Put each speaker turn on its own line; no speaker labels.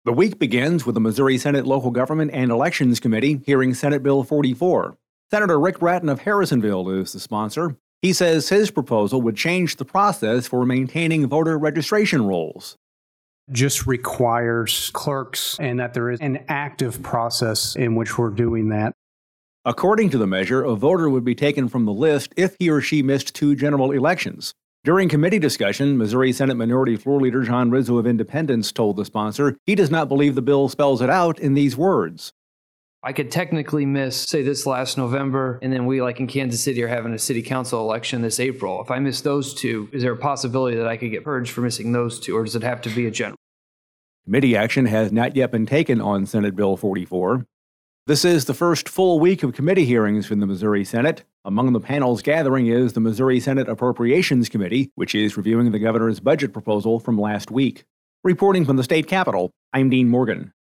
The week begins with the Missouri Senate Local Government and Elections Committee hearing Senate Bill 44. Senator Rick Bratton of Harrisonville is the sponsor. He says his proposal would change the process for maintaining voter registration rolls.
Just requires clerks and that there is an active process in which we're doing that.
According to the measure, a voter would be taken from the list if he or she missed 2 general elections. During committee discussion, Missouri Senate Minority Floor Leader John Rizzo of Independence told the sponsor he does not believe the bill spells it out in these words.
I could technically miss, say, this last November, and then we, like in Kansas City, are having a city council election this April. If I miss those 2, is there a possibility that I could get purged for missing those 2, or does it have to be a general?
Committee action has not yet been taken on Senate Bill 44. This is the first full week of committee hearings from the Missouri Senate. Among the panels gathering is the Missouri Senate Appropriations Committee, which is reviewing the governor's budget proposal from last week. Reporting from the state capitol, I'm Dean Morgan.